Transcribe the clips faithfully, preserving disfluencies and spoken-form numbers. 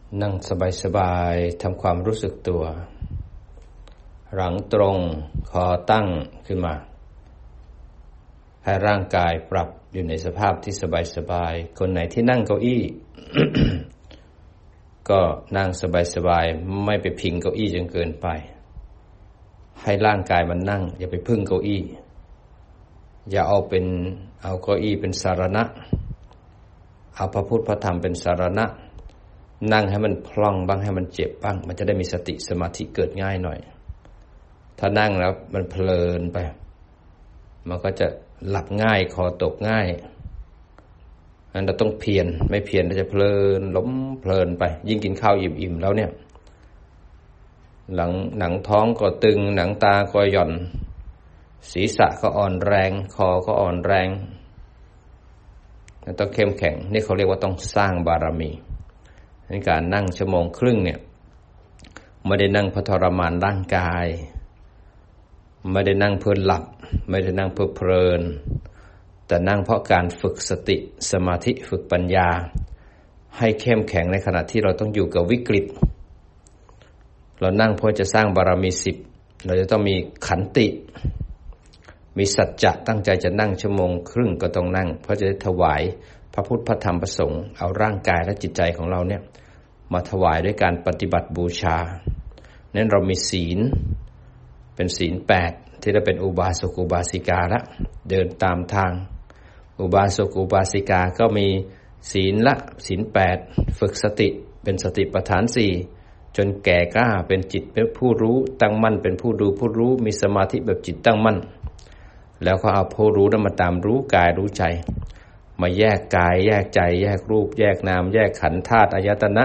นั่งสบายๆทำความรู้สึกตัวหลังตรงคอตั้งขึ้นมาให้ร่างกายปรับอยู่ในสภาพที่สบายๆคนไหนที่นั่งเก้าอี้ ก็นั่งสบายๆไม่ไปพิงเก้าอี้จนเกินไปให้ร่างกายมันนั่งอย่าไปพึ่งเก้าอี้อย่าเอาเป็นเอาเก้าอี้เป็นสารณะเอาพระพุทธพระธรรมเป็นสารณะนั่งให้มันพล่องบ้างให้มันเจ็บบ้างมันจะได้มีสติสมาธิเกิดง่ายหน่อยถ้านั่งแล้วมันเพลินไปมันก็จะหลับง่ายคอตกง่ายอันเราต้องเพียรไม่เพียรเราจะเพลินล้มเพลินไปยิ่งกินข้าวอิ่มๆแล้วเนี่ยหลังหนังท้องก็ตึงหนังตาก็หย่อนศีรษะก็อ่อนแรงคอก็อ่อนแรงต้องเข้มแข็งนี่เขาเรียกว่าต้องสร้างบารมีในการนั่งชั่วโมงครึ่งเนี่ยไม่ได้นั่งเพื่อทรมานร่างกายไม่ได้นั่งเพื่อหลับไม่ได้นั่งเพื่อเพลินแต่นั่งเพราะการฝึกสติสมาธิฝึกปัญญาให้เข้มแข็งในขณะที่เราต้องอยู่กับวิกฤตเรานั่งเพื่อจะสร้างบารมีสิบเราจะต้องมีขันติมีสัจจะตั้งใจจะนั่งชั่วโมงครึ่งก็ต้องนั่งเพราะจะได้ถวายพระพุทธพระธรรมพระสงฆ์เอาร่างกายและจิตใจของเราเนี่ยมาถวายด้วยการปฏิบัติบูชานั้นเรามีศีลเป็นศีลแปดที่เราเป็นอุบาสกอุบาสิกาละเดินตามทางอุบาสกอุบาสิกาก็มีศีลละศีลแปดฝึกสติเป็นสติปัฏฐานสี่จนแก่กล้าเป็นจิตเป็นผู้รู้ตั้งมั่นเป็นผู้ดูผู้รู้มีสมาธิแบบจิตตั้งมั่นแล้วก็เอาผู้รู้นั้นมาตามรู้กายรู้ใจมาแยกกายแยกใจแยกรูปแยกนามแยกขันธ์ธาตุอายตนะ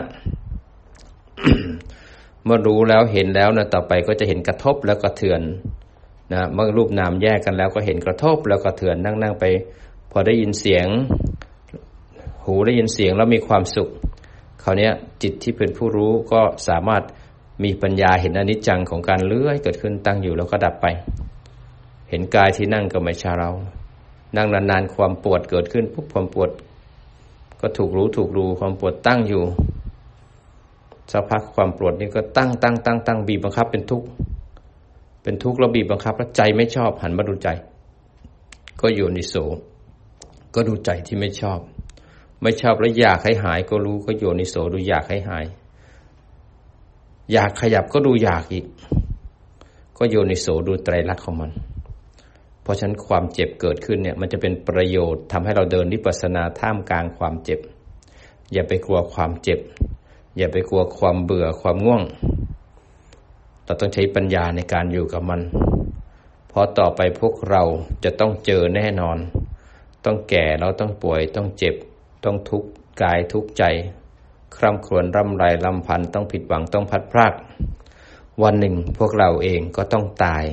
เมื่อรู้แล้วเห็นแล้วนะต่อไปก็จะเห็นกระทบแล้วกระเทือนนะเมื่อรูปนามแยกกันแล้วก็เห็นกระทบแล้วกระเทือนนั่งๆไปพอได้ยินเสียงหูได้ยินเสียงแล้วมีความสุขคราวนี้จิตที่เป็นผู้รู้ก็สามารถมีปัญญาเห็นอนิจจังของการเลื่อยเกิดขึ้นตั้งอยู่แล้วก็ดับไปเห็นกายที่นั่งก็ไม่ใช่เรานั่งนานๆความปวดเกิดขึ้นปุ๊บความปวดก็ถูกรู้ถูกดูความปวดตั้งอยู่สักพักความปวดนี่ก็ตั้งตั้งตั้งตั้งบีบบังคับเป็นทุกข์เป็นทุกข์แล้วบีบบังคับแล้วใจไม่ชอบหันมาดูใจก็โยนิโสก็ดูใจที่ไม่ชอบไม่ชอบแล้วอยากให้หายก็รู้ก็โยนิโสดูอยากให้หายอยากขยับก็ดูอยากอีกก็โยนิโสดูไตรลักษณ์ของมันเพราะฉะนั้นความเจ็บเกิดขึ้นเนี่ยมันจะเป็นประโยชน์ทำให้เราเดินวิปัสสนาท่ามกลางความเจ็บอย่าไปกลัวความเจ็บอย่าไปกลัวความเบื่อความง่วงเราต้องใช้ปัญญาในการอยู่กับมันเพราะต่อไปพวกเราจะต้องเจอแน่นอนต้องแก่เราต้องป่วยต้องเจ็บต้องทุกข์กายทุกข์ใจคร่ำครวญร่ำไรรำพันต้องผิดหวังต้องพัดพรากวันหนึ่งพวกเราเองก็ต้องตาย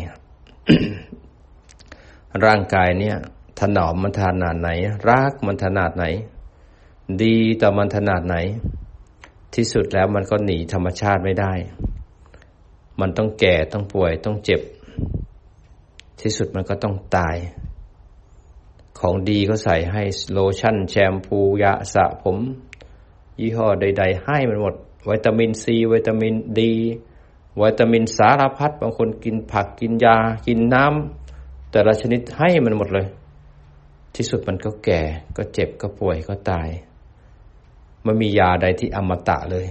ร่างกายเนี่ยถนอมมันขนาดไหนรักมันขนาดไหนดีต่อมันขนาดไหนที่สุดแล้วมันก็หนีธรรมชาติไม่ได้มันต้องแก่ต้องป่วยต้องเจ็บที่สุดมันก็ต้องตายของดีก็ใส่ให้โลชั่นแชมพูยาสระผมยี่ห้อใดๆให้มันหมดวิตามินซีวิตามินดีวิตามินสารพัดบางคนกินผักกินยากินน้ำแต่ละชนิดให้มันหมดเลยที่สุดมันก็แก่ก็เจ็บก็ป่วยก็ตายไม่มียาใดที่อมตะเลย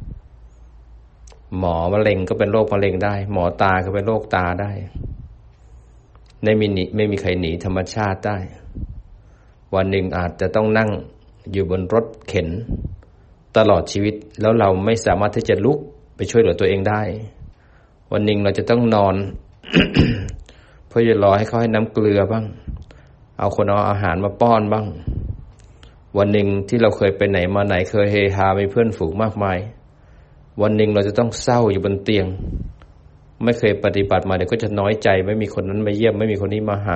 หมอมะเร็งก็เป็นโรคมะเร็งได้หมอตาก็เป็นโรคตาได้ไม่มีหนีไม่มีใครหนีธรรมชาติได้วันหนึ่งอาจจะต้องนั่งอยู่บนรถเข็นตลอดชีวิตแล้วเราไม่สามารถที่จะลุกไปช่วยเหลือตัวเองได้วันหนึ่งเราจะต้องนอน เพื่อจะรอให้เขาให้น้ำเกลือบ้างเอาคนเอาอาหารมาป้อนบ้างวันหนึ่งที่เราเคยไปไหนมาไหนเคยเฮฮามีเพื่อนฝูงมากมายวันหนึ่งเราจะต้องเศร้าอยู่บนเตียงไม่เคยปฏิบัติมาเดี๋ยวก็จะน้อยใจไม่มีคนนั้นมาเยี่ยมไม่มีคนนี้มาหา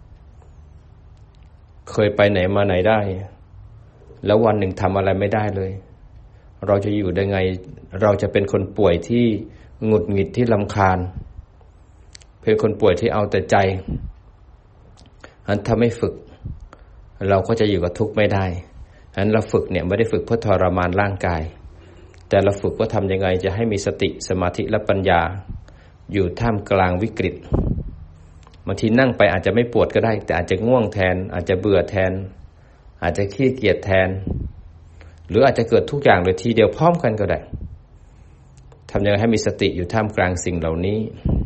เคยไปไหนมาไหนได้แล้ววันหนึ่งทำอะไรไม่ได้เลยเราจะอยู่ได้ไงเราจะเป็นคนป่วยที่หงุดหงิดที่รำคาญเป็นคนป่วยที่เอาแต่ใจอันถ้าไม่ฝึกเราก็จะอยู่กับทุกข์ไม่ได้อันเราฝึกเนี่ยไม่ได้ฝึกเพื่อทรมานร่างกาย แแต่เราฝึกว่าทำยังไงจะให้มีสติสมาธิและปัญญาอยู่ท่ามกลางวิกฤตบางทีนั่งไปอาจจะไม่ปวดก็ได้แต่อาจจะง่วงแทนอาจจะเบื่อแทนอาจจะขี้เกียจแทนหรืออาจจะเกิดทุกอย่างเลยทีเดียวพร้อมกันก็ได้ทำยังไงให้มีสติอยู่ท่ามกลางสิ่งเหล่านี้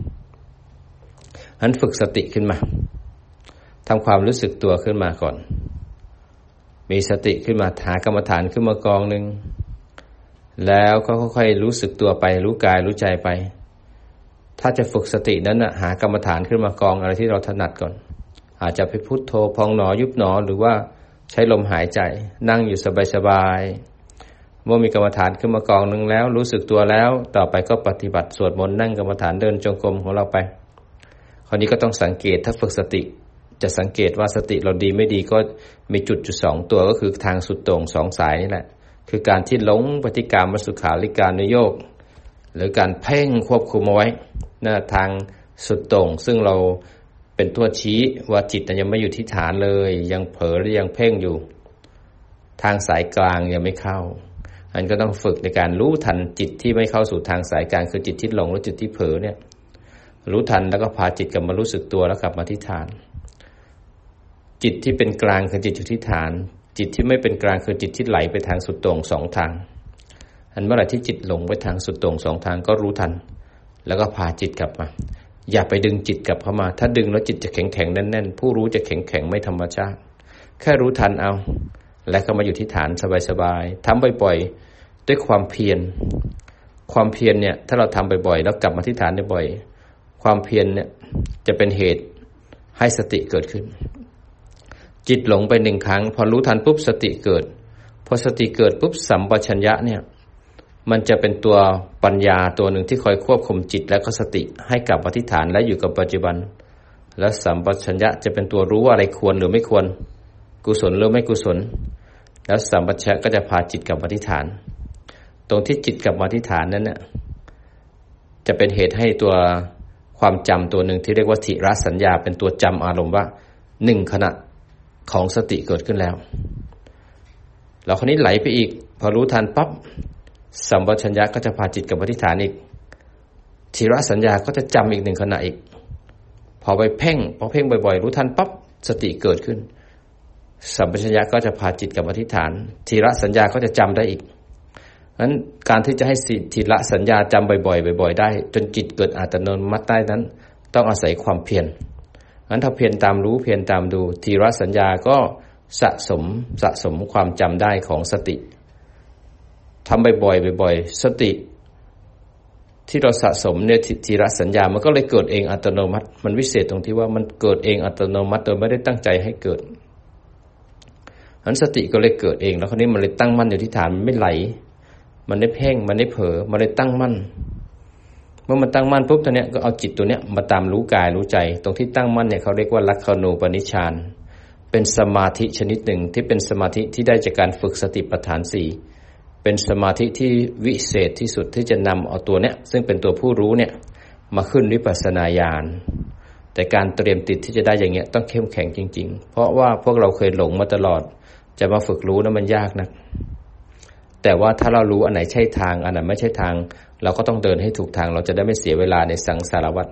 งั้นฝึกสติขึ้นมาทำความรู้สึกตัวขึ้นมาก่อนมีสติขึ้นมาหากรรมฐานขึ้นมากองหนึ่งแล้วก็ค่อยๆรู้สึกตัวไปรู้กายรู้ใจไปถ้าจะฝึกสตินั้นนะหากรรมฐานขึ้นมากองอะไรที่เราถนัดก่อนอาจจะไปพุทโธพองหนอยุบหนอหรือว่าใช้ลมหายใจนั่งอยู่สบายๆเมื่อมีกรรมฐานขึ้นมากองหนึ่งแล้วรู้สึกตัวแล้วต่อไปก็ปฏิบัติสวดมนต์นั่งกรรมฐานเดินจงกรมของเราไปคราวนี้ก็ต้องสังเกตถ้าฝึกสติจะสังเกตว่าสติเราดีไม่ดีก็มีจุดจุดสองตัวก็คือทางสุดโต่งสองสายนี่แหละคือการที่หลงปฏิกรรมสุขาริการนโยกหรือการเพ่งควบคุมเอาไว้นะทางสุดโต่งซึ่งเราเป็นตัวชี้ว่าจิตยังไม่อยู่ที่ฐานเลยยังเผลอหรือยังเพ่งอยู่ทางสายกลางยังไม่เข้าอันก็ต้องฝึกในการรู้ทันจิตที่ไม่เข้าสู่ทางสายกลางคือจิตที่หลงหรือจิตที่เผลอเนี่ยรู้ทันแล้วก็พาจิตกลับมารู้สึกตัวแล้วกลับมาที่ฐานจิตที่เป็นกลางคือจิตอยู่ที่ฐานจิตที่ไม่เป็นกลางคือจิตที่ไหลไปทางสุดโต่งสองทางอันเมื่อไหร่ที่จิตหลงไปทางสุดโต่งสองทางก็รู้ทันแล้วก็พาจิตกลับมาอย่าไปดึงจิตกลับเข้ามาถ้าดึงแล้วจิตจะแข็งแข็งแน่นๆผู้รู้จะแข็งแข็งไม่ธรรมชาติแค่รู้ทันเอาแล้วก็มาอยู่ที่ฐานสบายๆทำบ่อยๆด้วยความเพียรความเพียรเนี่ยถ้าเราทำบ่อยๆแล้วกลับมาที่ฐานได้บ่อยความเพียรเนี่ยจะเป็นเหตุให้สติเกิดขึ้นจิตหลงไปหนึ่งครั้งพอรู้ทันปุ๊บสติเกิดพอสติเกิดปุ๊บสัมปชัญญะเนี่ยมันจะเป็นตัวปัญญาตัวหนึ่งที่คอยควบคุมจิตและก็สติให้กลับมาที่ฐานและอยู่กับปัจจุบันและสัมปชัญญะจะเป็นตัวรู้ว่าอะไรควรหรือไม่ควรกุศลหรือไม่กุศลแล้วสัมปชัญญะก็จะพาจิตกลับมาที่ฐานตรงที่จิตกลับมาที่ฐานนั้นเนี่ยจะเป็นเหตุให้ตัวความจำตัวหนึ่งที่เรียกว่าทิรสัญญาเป็นตัวจำอารมณ์ว่าหนึ่งขณะของสติเกิดขึ้นแล้วแล้วคราวนี้ไหลไปอีกพอรู้ทันปั๊บสัมปชัญญะก็จะพาจิตกลับมาที่ฐานอีกทิรสัญญาก็จะจำอีกหนึ่งขณะอีกพอไปเพ่งพอเพ่งบ่อยๆรู้ทันปั๊บสติเกิดขึ้นสัมปชัญญะก็จะพาจิตกลับมาที่ฐานทิรสัญญาก็จะจำได้อีกนั้นการที่จะให้ทิรสัญญาจำบ่อยๆบ่อยๆได้จนจิตเกิดอัตโนมัติได้นั้นต้องอาศัยความเพียรงั้นถ้าเพียรตามรู้เพียรตามดูทีรสัญญาก็สะสมสะสมความจำได้ของสติทำบ่อยๆบ่อยๆสติที่เราสะสมเนี่ยทีรสัญญามันก็เลยเกิดเองอัตโนมัติมันวิเศษตรงที่ว่ามันเกิดเองอัตโนมัติโดยไม่ได้ตั้งใจให้เกิดงั้นสติก็เลยเกิดเองแล้วคราวนี้มันเลยตั้งมั่นอยู่ที่ฐานมันไม่ไหลมันได้เพ่งมันได้เผลอมันเลยตั้งมั่นเมื่อมันตั้งมั่นปุ๊บตัวเนี้ยก็เอาจิตตัวเนี้ยมาตามรู้กายรู้ใจตรงที่ตั้งมั่นเนี่ยเขาเรียกว่าลักขณูปนิชฌานเป็นสมาธิชนิดหนึ่งที่เป็นสมาธิที่ได้จากการฝึกสติปัฏฐานสี่เป็นสมาธิที่วิเศษที่สุดที่จะนำเอาตัวเนี้ยซึ่งเป็นตัวผู้รู้เนี่ยมาขึ้นวิปัสสนาญาณแต่การเตรียมติดที่จะได้อย่างเงี้ยต้องเข้มแข็งจริงๆเพราะว่าพวกเราเคยหลงมาตลอดจะมาฝึกรู้นั้นมันยากนะแต่ว่าถ้าเรารู้อันไหนใช่ทางอันไหนไม่ใช่ทางเราก็ต้องเดินให้ถูกทางเราจะได้ไม่เสียเวลาในสังสารวัฏ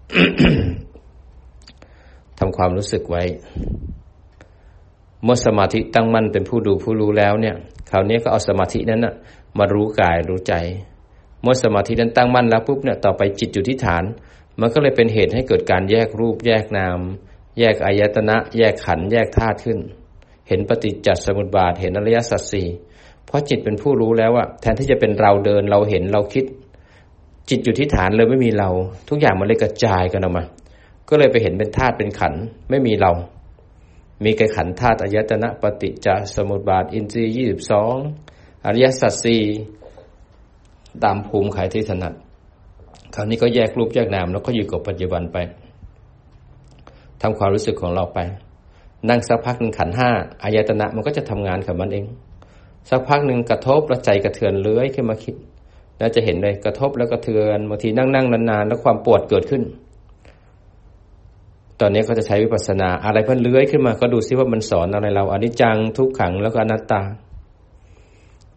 ทำความรู้สึกไว้เมื่อสมาธิตั้งมั่นเป็นผู้ดูผู้รู้แล้วเนี่ยคราวนี้ก็เอาสมาธินั้นนะมารู้กายรู้ใจเมื่อสมาธินั้นตั้งมั่นแล้วปุ๊บเนี่ยต่อไปจิตอยู่ที่ฐานมันก็เลยเป็นเหตุให้เกิดการแยกรูปแยกนามแยกอายตนะแยกขันธ์แยกธาตุขึ้นเห็นปฏิจจสมุปบาทเห็นอริยสัจสี่เพราะจิตเป็นผู้รู้แล้วอะแทนที่จะเป็นเราเดินเราเห็นเราคิดจิตอยู่ที่ฐานเลยไม่มีเราทุกอย่างมันเลยกระจายกันออกมาก็เลยไปเห็นเป็นธาตุเป็นขันธ์ไม่มีเรามีแค่ขันธ์ธาตุอายตนะปฏิจจสมุปบาทอินทรีย์ยี่สิบสองอริยสัจสี่ตามภูมิใครที่ถนัดคราวนี้ก็แยกรูปแยกนามแล้วก็อยู่กับปัจจุบันไปทำความรู้สึกของเราไปนั่งสักพักหนึ่งขันธ์ห้าอายตนะมันก็จะทำงานของมันเองสักพักหนึ่งกระทบแล้วใจกระเทือนเลื้อยขึ้นมาคิดแล้วจะเห็นเลยกระทบแล้วกระเทือนบางทีนั่งๆนานๆแล้วความปวดเกิดขึ้นตอนนี้เขาจะใช้วิปัสสนาอะไรเพิ่นเลื้อยขึ้นมาก็ดูซิว่ามันสอนอะไรเราอนิจจังทุกขังแล้วก็อนัตตา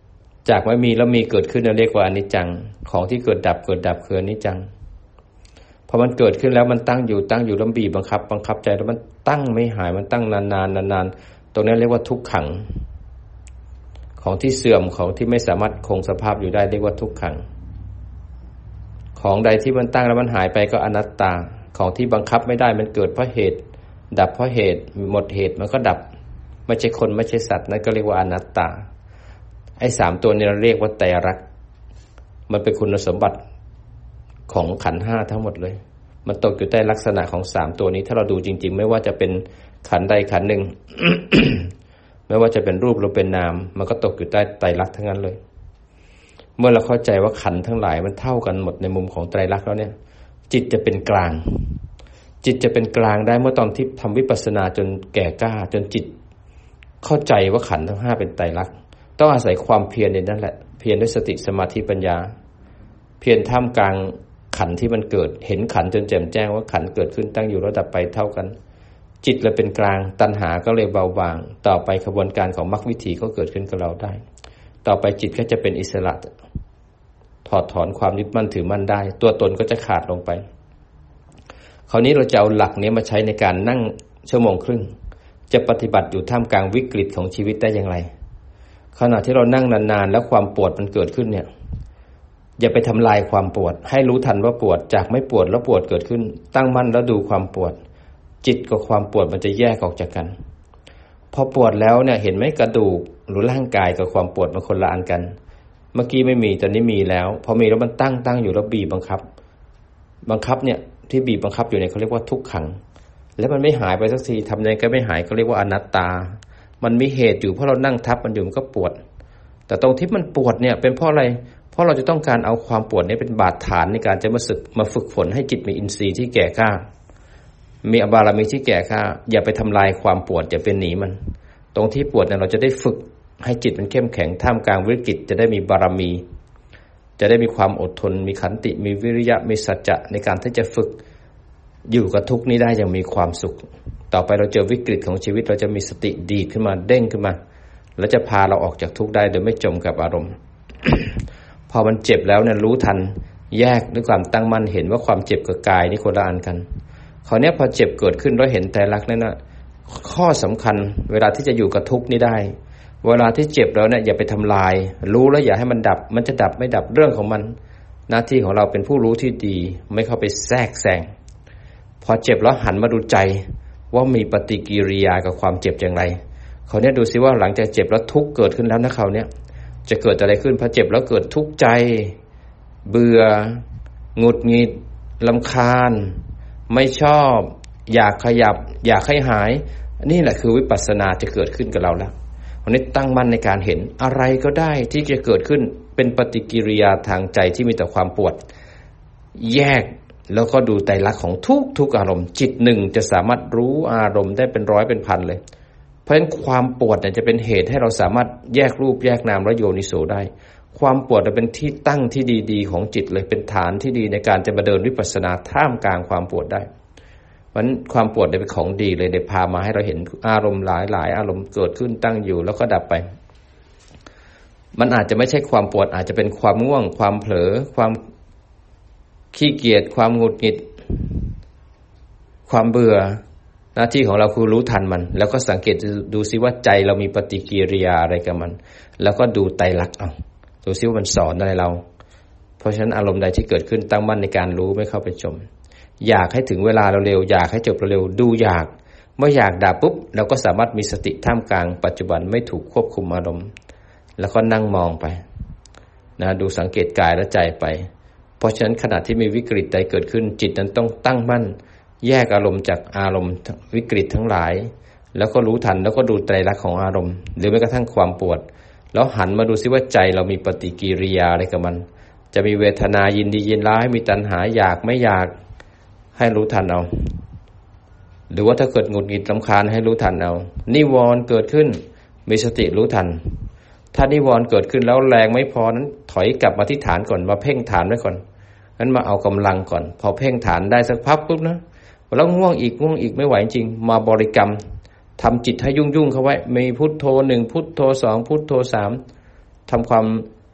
จากไม่มีแล้วมีเกิดขึ้นเราเรียกว่าอนิจจังของที่เกิดดับเกิดดับคืออนิจจังพอมันเกิดขึ้นแล้วมันตั้งอยู่ตั้งอยู่แล้วบีบบังคับบังคับใจแล้วมันตั้งไม่หายมันตั้งนานๆนานๆตรงนี้เรียกว่าทุกขังของที่เสื่อมของที่ไม่สามารถคงสภาพอยู่ได้เรียกว่าทุกขังของใดที่มันตั้งแล้วมันหายไปก็อนัตตาของที่บังคับไม่ได้มันเกิดเพราะเหตุดับเพราะเหตุหมดเหตุมันก็ดับไม่ใช่คนไม่ใช่สัตว์นั่นก็เรียกว่าอนัตตาไอ้สามตัวนี้เราเรียกว่าไตรลักษณ์มันเป็นคุณสมบัติของขันธ์ห้าทั้งหมดเลยมันตกอยู่ใต้ลักษณะของสามตัวนี้ถ้าเราดูจริงๆไม่ว่าจะเป็นขันธ์ใดขันธ์หนึ่ง ไม่ว่าจะเป็นรูปหรือเป็นนามมันก็ตกอยู่ใต้ไตรลักษณ์ทั้งนั้นเลยเมื่อเราเข้าใจว่าขันธ์ทั้งหลายมันเท่ากันหมดในมุมของไตรลักษณ์แล้วเนี่ยจิตจะเป็นกลางจิตจะเป็นกลางได้เมื่อตอนที่ทำวิปัสสนาจนแก่กล้าจนจิตเข้าใจว่าขันธ์ทั้งห้าเป็นไตรลักษณ์ต้องอาศัยความเพียรในนั่นแหละเพียรด้วยสติสมาธิปัญญาเพียรท่ามกลางขันธ์ที่มันเกิดเห็นขันธ์จนแจ่มแจ้งว่าขันธ์เกิดขึ้นตั้งอยู่แล้วดับไปเท่ากันจิตเราเป็นกลางตัณหาก็เลยเบาบางต่อไปกระบวนการของมรรควิถีก็เกิดขึ้นกับเราได้ต่อไปจิตก็จะเป็นอิสระถอดถอนความยึดมั่นถือมั่นได้ตัวตนก็จะขาดลงไปคราวนี้เราจะเอาหลักนี้มาใช้ในการนั่งชั่วโมงครึ่งจะปฏิบัติอยู่ท่ามกลางวิกฤตของชีวิตได้อย่างไรขณะที่เรานั่งนานๆแล้วความปวดมันเกิดขึ้นเนี่ยอย่าไปทำลายความปวดให้รู้ทันว่าปวดจากไม่ปวดแล้วปวดเกิดขึ้นตั้งมั่นแล้วดูความปวดจิตกับความปวดมันจะแยกออกจากกันพอปวดแล้วเนี่ยเห็นไหมกระดูกหรือร่างกายกับความปวดมันคนละอันกันเมื่อกี้ไม่มีตอนนี้มีแล้วพอมีแล้วมันตั้งตั้งอยู่แล้วบีบบังคับบังคับเนี่ยที่บีบบังคับอยู่เนี่ยเขาเรียกว่าทุกขังแล้วมันไม่หายไปสักทีทำยังไงก็ไม่หายก็เรียกว่าอนัตตามันมีเหตุอยู่เพราะเรานั่งทับมันอยู่มันก็ปวดแต่ตรงที่มันปวดเนี่ยเป็นเพราะอะไรเพราะเราจะต้องการเอาความปวดนี้เป็นบาดฐานในการจะมาฝึกมาฝึกฝนให้จิตมีอินทรีย์ที่แก่กล้ามีอบารมีที่แก่กล้าอย่าไปทำลายความปวดอย่าไปหนีมันตรงที่ปวดเนี่ยเราจะได้ฝึกให้จิตมันเข้มแข็งท่ามกลางวิกฤตจะได้มีบารมีจะได้มีความอดทนมีขันติมีวิริยะมีสัจจะในการที่จะฝึกอยู่กับทุกข์นี้ได้อย่างมีความสุขต่อไปเราเจอวิกฤตของชีวิตเราจะมีสติดีขึ้นมาเด้งขึ้นมาแล้วจะพาเราออกจากทุกข์ได้โดยไม่จมกับอารมณ์ พอมันเจ็บแล้วเนี่ยรู้ทันแยกด้วยความตั้งมั่นเห็นว่าความเจ็บกับกายนี่คนละอันกันคราวนี้พอเจ็บเกิดขึ้นเราเห็นไตรลักษณ์นั่นนะข้อสำคัญเวลาที่จะอยู่กับทุกข์นี้ได้เวลาที่เจ็บแล้วเนี่ยอย่าไปทำลายรู้แล้วอย่าให้มันดับมันจะดับไม่ดับเรื่องของมันหน้าที่ของเราเป็นผู้รู้ที่ดีไม่เข้าไปแทรกแซงพอเจ็บแล้วหันมาดูใจว่ามีปฏิกิริยากับความเจ็บอย่างไรคราวนี้ดูซิว่าหลังจากเจ็บแล้วทุกข์เกิดขึ้นแล้วนะคราวนี้จะเกิดอะไรขึ้นพอเจ็บแล้วเกิดทุกข์ใจเบื่อหงุดหงิดรำคาญไม่ชอบอยากขยับอยากให้หายนี่แหละคือวิปัสสนาจะเกิดขึ้นกับเราแล้ววันนี้ตั้งมั่นในการเห็นอะไรก็ได้ที่จะเกิดขึ้นเป็นปฏิกิริยาทางใจที่มีแต่ความปวดแยกแล้วก็ดูไตรลักษณ์ของทุกทุกอารมณ์จิตหนึ่งจะสามารถรู้อารมณ์ได้เป็นร้อยเป็นพันเลยเพราะฉะนั้นความปวดเนี่ยจะเป็นเหตุให้เราสามารถแยกรูปแยกนามและโยนิโสได้ความปวดจะเป็นที่ตั้งที่ดีๆของจิตเลยเป็นฐานที่ดีในการจะมาเดินวิปัสสนาท่ามกลางความปวดได้เพราะฉะนั้นความปวดเนี่ยเป็นของดีเลยได้พามาให้เราเห็นอารมณ์หลายๆอารมณ์เกิดขึ้นตั้งอยู่แล้วก็ดับไปมันอาจจะไม่ใช่ความปวดอาจจะเป็นความง่วงความเผลอความขี้เกียจความหงุดหงิดความเบื่อหน้าที่ของเราคือรู้ทันมันแล้วก็สังเกตดูซิว่าใจเรามีปฏิกิริยาอะไรกับมันแล้วก็ดูไตรลักษณ์เอาดูซิว่ามันสอนอะไรเราเพราะฉะนั้นอารมณ์ใดที่เกิดขึ้นตั้งมั่นในการรู้ไม่เข้าไปจมอยากให้ถึงเวลาเร็วๆอยากให้จบเร็วๆดูอยากเมื่ออยากดับปุ๊บเราก็สามารถมีสติท่ามกลางปัจจุบันไม่ถูกควบคุมอารมณ์แล้วก็นั่งมองไปนะดูสังเกตกายและใจไปเพราะฉะนั้นขณะที่มีวิกฤตใดเกิดขึ้นจิตนั้นต้องตั้งมั่นแยกอารมณ์จากอารมณ์วิกฤตทั้งหลายแล้วก็รู้ทันแล้วก็ดูไตรลักษณ์ของอารมณ์หรือแม้กระทั่งความปวดแล้วหันมาดูซิว่าใจเรามีปฏิกิริยาอะไรกับมันจะมีเวทนายินดียินร้ายมีตัณหาอยากไม่อยากให้รู้ทันเอาหรือว่าถ้าเกิดหงุดหงิดรำคาญให้รู้ทันเอานิวรณ์เกิดขึ้นมีสติรู้ทันถ้านิวรณ์เกิดขึ้นแล้วแรงไม่พอนั้นถอยกลับมาที่ฐานก่อนมาเพ่งฐานไว้ก่อนนั้นมาเอากำลังก่อนพอเพ่งฐานได้สักพักปุ๊บนะแล้วง่วงอีกง่วงอีกไม่ไหวจริงมาบริกรรมทำจิตให้ยุ่งๆเข้าไว้มีพุทโธหนึ่งพุทโธสองพุทโธสามทำความ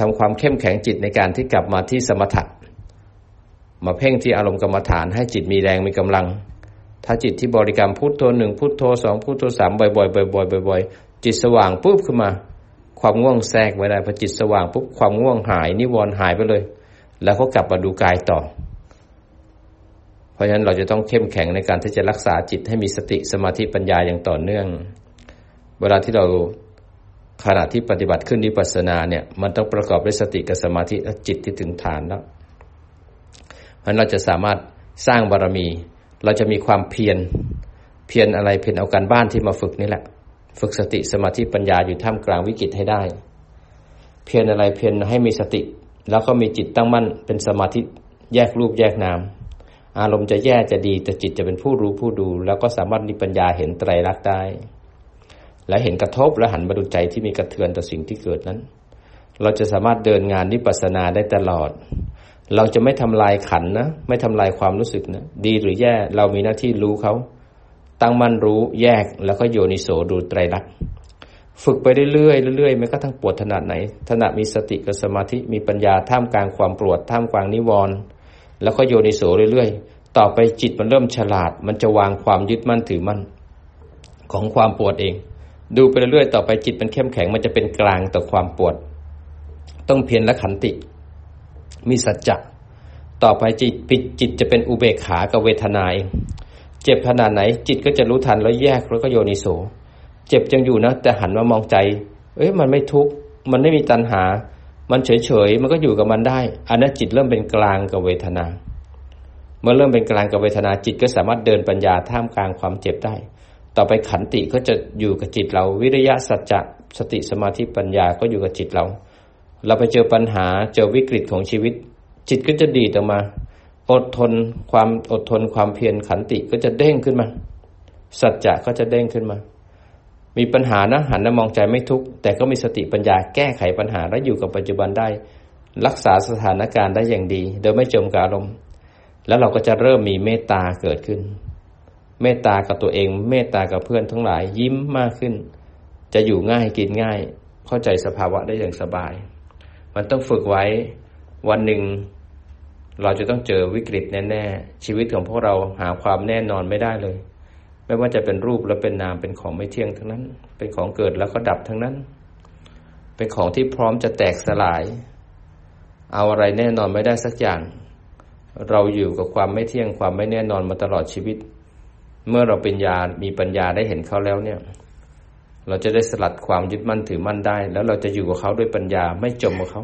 ทำความเข้มแข็งจิตในการที่กลับมาที่สมถะมาเพ่งที่อารมณ์กรรมฐานให้จิตมีแรงมีกำลังถ้าจิตที่บริกรรมพุทโธหนึ่งพุทโธสองพุทโธสามบ่อยๆบ่อยๆบ่อยๆจิตสว่างปุ๊บขึ้นมาความง่วงแทรกไว้ได้พอจิตสว่างปุ๊บความง่วงหายนิวรณ์หายไปเลยแล้วก็กลับมาดูกายต่อเพราะฉะนั้นเราจะต้องเข้มแข็งในการที่จะรักษาจิตให้มีสติสมาธิปัญญาอย่างต่อเนื่องเวลาที่เราขณะที่ปฏิบัติขึ้นวิปัสสนาเนี่ยมันต้องประกอบด้วยสติกับสมาธิและจิตที่ถึงฐานแล้วเพราะฉะนั้นเราจะสามารถสร้างบารมีเราจะมีความเพียรเพียรอะไรเพียรเอาการบ้านที่มาฝึกนี่แหละฝึกสติสมาธิปัญญาอยู่ท่ามกลางวิกฤตให้ได้เพียรอะไรเพียรให้มีสติแล้วก็มีจิตตั้งมั่นเป็นสมาธิแยกรูปแยกนามอารมณ์จะแย่จะดีแต่จิตจะเป็นผู้รู้ผู้ดูแล้วก็สามารถมีปัญญาเห็นไตรลักษณ์ได้และเห็นกระทบและหันมาดูใจที่มีกระเทือนต่อสิ่งที่เกิดนั้นเราจะสามารถเดินงานวิปัสสนาได้ตลอดเราจะไม่ทำลายขันนะไม่ทำลายความรู้สึกนะดีหรือแย่เรามีหน้าที่รู้เขาตั้งมั่นรู้แยกแล้วก็โยนิโสดูไตรลักษณ์ฝึกไปเรื่อยๆเรื่อยๆไม่ก็ทั้งปวดถนัดไหนถนัดมีสติกับสมาธิมีปัญญาท่ามกลางความปวดท่ามกลางนิวรณ์แล้วก็โยนิโสเรื่อยๆต่อไปจิตมันเริ่มฉลาดมันจะวางความยึดมั่นถือมั่นของความปวดเองดูไปเรื่อยๆต่อไปจิตมันเข้มแข็งมันจะเป็นกลางต่อความปวดต้องเพียรและขันติมีสัจจะต่อไปจิตปิดจิตจะเป็นอุเบกขากับเวทนาเองเจ็บขนาดไหนจิตก็จะรู้ทันแล้วแยกแล้วก็โยนิโสเจ็บจังอยู่นะแต่หันมามองใจเอ้ยมันไม่ทุกข์มันไม่มีตัณหามันเฉยๆมันก็อยู่กับมันได้อันนั้นจิตเริ่มเป็นกลางกับเวทนาเมื่อเริ่มเป็นกลางกับเวทนาจิตก็สามารถเดินปัญญาท่ามกลางความเจ็บได้ต่อไปขันติก็จะอยู่กับจิตเราวิริยะสัจจะสติสมาธิปัญญาก็อยู่กับจิตเราเราไปเจอปัญหาเจอวิกฤตของชีวิตจิตก็จะดีดออกมาอดทนความอดทนความเพียรขันติก็จะเด้งขึ้นมาสัจจะก็จะเด้งขึ้นมามีปัญหานะหันมามองใจไม่ทุกข์แต่ก็มีสติปัญญาแก้ไขปัญหาและอยู่กับปัจจุบันได้รักษาสถานการณ์ได้อย่างดีโดยไม่จมกับอารมณ์แล้วเราก็จะเริ่มมีเมตตาเกิดขึ้นเมตตากับตัวเองเมตตากับเพื่อนทั้งหลายยิ้มมากขึ้นจะอยู่ง่ายกินง่ายเข้าใจสภาวะได้อย่างสบายมันต้องฝึกไว้วันหนึ่งเราจะต้องเจอวิกฤตแน่ๆชีวิตของพวกเราหาความแน่นอนไม่ได้เลยไม่ว่าจะเป็นรูปและเป็นนามเป็นของไม่เที่ยงทั้งนั้นเป็นของเกิดแล้วก็ดับทั้งนั้นเป็นของที่พร้อมจะแตกสลายเอาอะไรแน่นอนไม่ได้สักอย่างเราอยู่กับความไม่เที่ยงความไม่แน่นอนมาตลอดชีวิตเมื่อเราเป็นญาณมีปัญญาได้เห็นเขาแล้วเนี่ยเราจะได้สลัดความยึดมั่นถือมั่นได้แล้วเราจะอยู่กับเขาด้วยปัญญาไม่จมกับเขา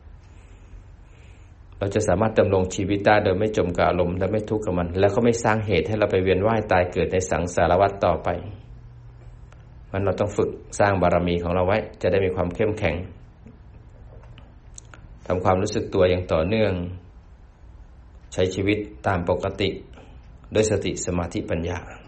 เราจะสามารถดำรงชีวิตได้โดยไม่จมกับอารมณ์และไม่ทุกข์กับมันแล้วก็ไม่สร้างเหตุให้เราไปเวียนว่ายตายเกิดในสังสารวัฏต่อไปมันเราต้องฝึกสร้างบารมีของเราไว้จะได้มีความเข้มแข็งทำความรู้สึกตัวอย่างต่อเนื่องใช้ชีวิตตามปกติด้วยสติสมาธิปัญญา